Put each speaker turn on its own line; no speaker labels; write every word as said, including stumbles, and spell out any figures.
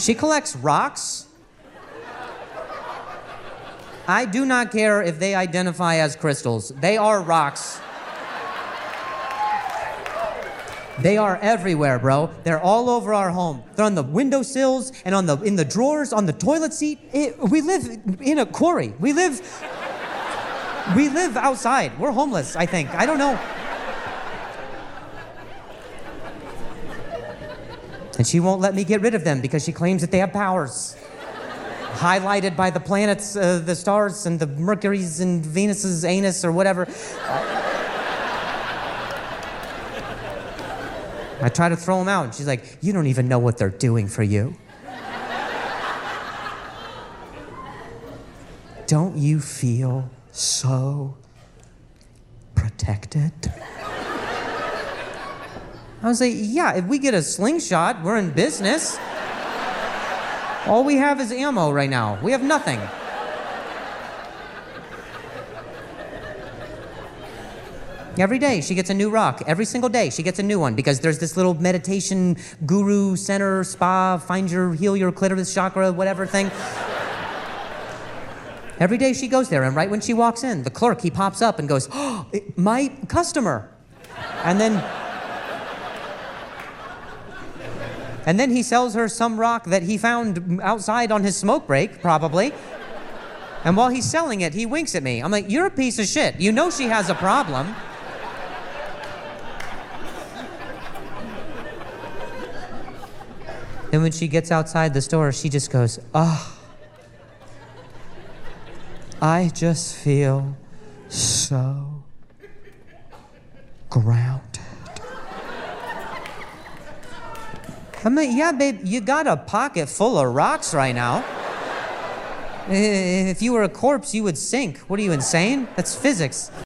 She collects rocks. I do not care if they identify as crystals. They are rocks. They are everywhere, bro. They're all over our home. They're on the windowsills and on the in the drawers, on the toilet seat. It, we live in a quarry. We live we live outside. We're homeless, I think. I don't know. And she won't let me get rid of them because she claims that they have powers. Highlighted by the planets, uh, the stars, and the Mercury's and Venus's anus or whatever. I try to throw them out, and she's like, you don't even know what they're doing for you. Don't you feel so protected? I was like, yeah, if we get a slingshot, we're in business. All we have is ammo right now. We have nothing. Every day she gets a new rock. Every single day she gets a new one because there's this little meditation guru center, spa, find your, heal your clitoris chakra, whatever thing. Every day she goes there, and right when she walks in, the clerk, he pops up and goes, oh, my customer. And then, and then he sells her some rock that he found outside on his smoke break, probably. And while he's selling it, he winks at me. I'm like, you're a piece of shit. You know she has a problem. And when she gets outside the store, she just goes, oh, I just feel so grounded. I'm like, yeah, babe, you got a pocket full of rocks right now. If you were a corpse, you would sink. What are you, insane? That's physics.